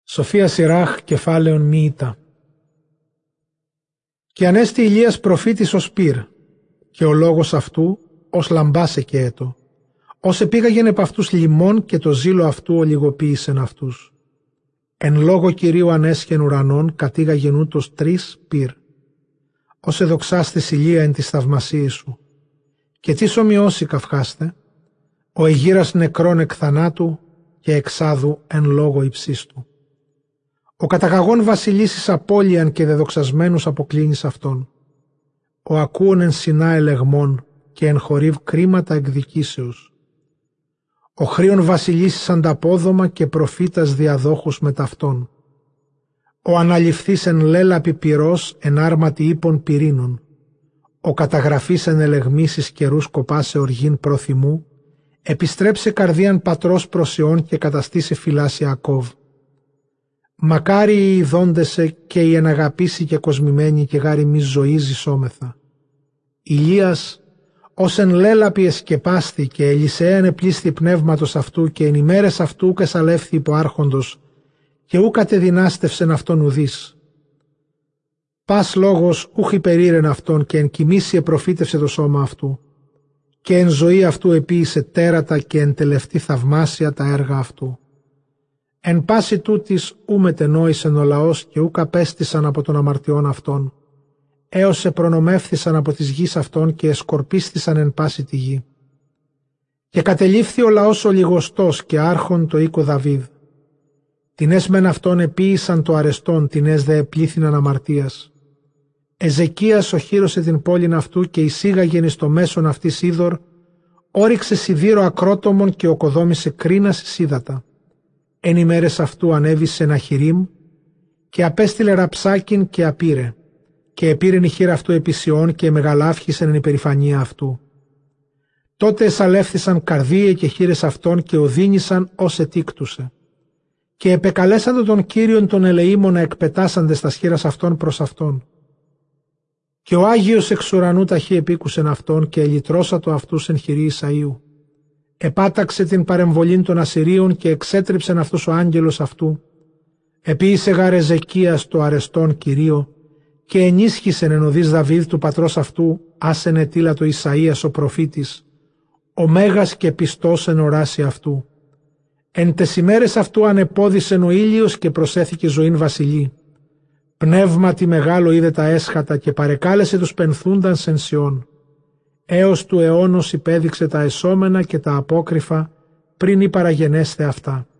Σοφία Σιράχ, κεφάλαιον Μύητα. Και ανέστη Ηλίας προφήτης ως πυρ, και ο λόγος αυτού ως λαμπάσε και έτο, ως επήγαγεν επ' αυτούς λιμών, και το ζήλο αυτού ολιγοποίησεν αυτούς. Εν λόγω Κυρίου ανέσχεν ουρανών, κατήγαγεν ούτως 3 πυρ, ως εδοξάστης Ηλία εν της θαυμασίης σου. Και τι ομοιώσει καυχάστε, ο εγείρας νεκρών εκ θανάτου, και εξάδου εν λόγω υψίστου. Ο καταγαγών βασιλείς εις απώλειαν και δεδοξασμένους αποκλίνεις αυτόν. Ο ακούων εν Σινά ελεγμών, και εν Χορίβ κρίματα εκδικήσεως. Ο χρίων βασιλείς εις ανταπόδομα, και προφήτας διαδόχους με ταυτόν. Ο αναληφθής εν λέλαπη πυρός, εν άρματι ύπων πυρήνων. Ο καταγραφής εν ελεγμής εις καιρούς κοπάσε οργήν προθυμού, επιστρέψε καρδίαν πατρός προσιών και καταστήσε φυλάς Ιακώβ. Μακάρι οι ειδώντεσε και οι εναγαπήσει και κοσμημένοι και γάρι μη ζωή ζησόμεθα. Ηλίας, ως εν λέλαπη εσκεπάστη και Ελισέαν επλήσθη πνεύματος αυτού και εν ημέρες αυτού ουκ εσαλεύθη υπό άρχοντος και ουκ κατεδυνάστευσεν αυτόν ουδής. Πας λόγος ούχ υπερήρεν αυτόν και εν κοιμήσει επροφήτευσε το σώμα αυτού και εν ζωή αυτού επίησε τέρατα και εν τελευταία θαυμάσια τα έργα αυτού. Εν πάση τούτης ου μετενόησεν ο λαός και ου καπέστησαν από των αμαρτιών αυτών, έως επρονομεύθησαν από της γης αυτών και εσκορπίστησαν εν πάση τη γη. Και κατελήφθη ο λαός ο λιγοστός και άρχον το οίκο Δαβίδ. Την έσμεν αυτών επίησαν το αρεστόν, την έσδε επλήθυναν αμαρτίας. Εζεκίας οχύρωσε την πόλην αυτού και εισήγαγεν εις το μέσον αυτής είδωρ, όριξε σιδήρο ακρότομον και οκοδόμησε κρίνας εις ύδατα. Εν ημέρες αυτού ανέβησε Ναχηρίμ και απέστειλε ραψάκιν και απήρε και επήρεν η χείρα αυτού επί Σιών και μεγαλάφχησεν εν υπερηφανία αυτού. Τότε εσαλεύθησαν καρδίαι και χείρες αυτών και οδύνησαν ως ετήκτουσε. Και επεκαλέσαντο τον Κύριον τον ελεήμονα εκπετάσαντες τας χείρας αυτών προς αυτόν. Και ο Άγιος εξ ουρανού ταχύ επίκουσεν αυτόν και ελυτρώσατο αυτούς εν χειρή Ισαΐου. Επάταξε την παρεμβολήν των Ασσυρίων και εξέτριψεν αυτούς ο άγγελος αυτού. Επίησε γάρ Εζεκίας το αρεστόν Κυρίο και ενίσχυσεν εν οδείς Δαβίδ του πατρός αυτού, άσεν ετήλατο Ισαΐας ο προφήτης, ο μέγας και πιστός εν οράσει αυτού. Εν τες ημέρες αυτού ανεπόδισεν ο ήλιος και προσέθηκε ζωήν βασιλεί. Πνεύματι μεγάλο είδε τα έσχατα και παρεκάλεσε τους πενθούνταν εν Σιών. Έως του αιώνος υπέδειξε τα εσώμενα και τα απόκριφα πριν ή παραγενέσθε αυτά.